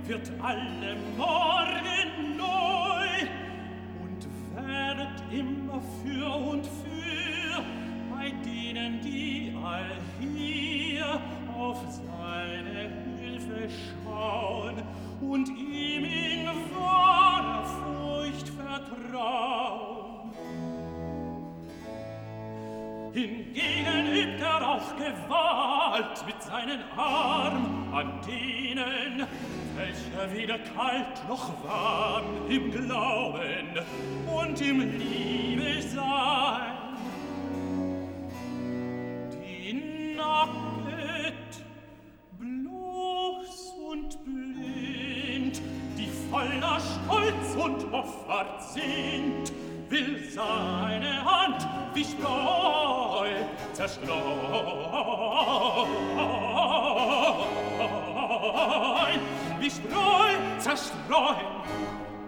wird alle Morgen neu und wird immer für und für bei denen, die allhier auf seine Hilfe schauen und ihm in wahrer Furcht vertrauen. Hingegen übt auch Gewalt mit seinen Arm an denen, welcher weder kalt noch warm im Glauben und im Liebe sein. Die nacket, bloß und blind, die voller Stolz und Hoffart sind, will seine Hand wie Spreu zerstreuen, wie Spreu zerstreuen.